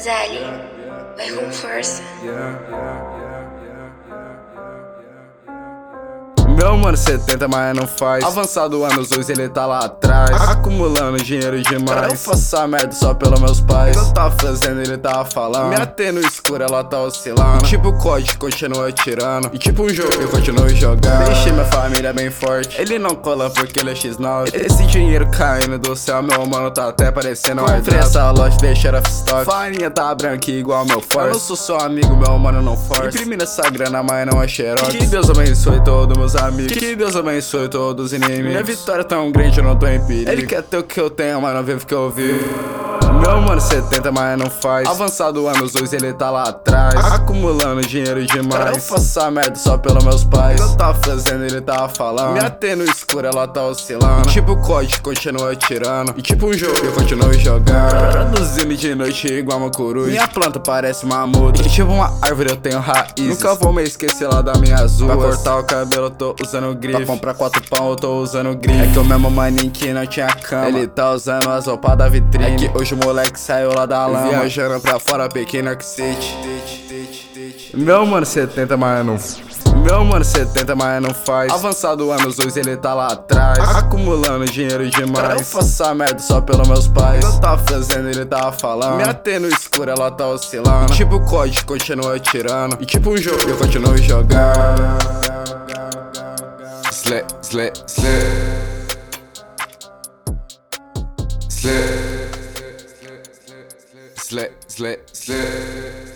Zeli, vai com força. Meu mano 70, mas não faz. Avançado anos 2, ele tá lá atrás, acumulando dinheiro demais. Eu faço essa merda só pelos meus pais. Eu tava fazendo, ele tava falando. Minha T no escuro, ela tá oscilando. E tipo o COD continua atirando. E tipo um jogo, eu continuo jogando. Deixei minha família bem forte. Ele não cola porque ele é X9. Esse dinheiro caindo do céu, meu mano tá até parecendo um airdrop. Essa loja deixa of stock. Farinha tá branca igual meu force. Eu não sou seu amigo, meu mano não force. Imprimindo essa grana, mas não é xerox. Que Deus abençoe todos meus amigos. Que Deus abençoe todos os inimigos. Minha vitória é tão grande, eu não tô em perigo. Ele quer ter o que eu tenho, mas não vive o que eu vivo. Meu mano 70, mas não faz. Avançado anos 2, ele tá lá atrás, acumulando dinheiro demais. Eu faço essa merda só pelos meus pais. Eu tava fazendo, ele tava falando. Minha T no escuro, ela tá oscilando. E tipo o COD continua atirando. E tipo um jogo, eu continuo jogando. Produzindo de noite igual uma coruja. Minha planta parece uma muda. E tipo uma árvore, eu tenho raízes. Nunca vou me esquecer lá das minhas ruas. Pra cortar o cabelo, eu tô usando grife. Pra comprar 4 pão, eu tô usando grife. É que o mesmo maninho que não tinha cama, ele tá usando as roupas da vitrine. É que hoje o moleque saiu lá da lama, viajando pra fora, pequeno City. Meu mano 70, mas não. Meu mano 70, mas não faz. Avançado anos 2, ele tá lá atrás, acumulando dinheiro demais. Eu faço essa merda só pelos meus pais. Eu tava fazendo, ele tava falando. Minha T no escuro, ela tá oscilando. E tipo o COD continua atirando. E tipo um jogo, eu continuo jogando. Slay, slay, slay. Slay, slay, slay.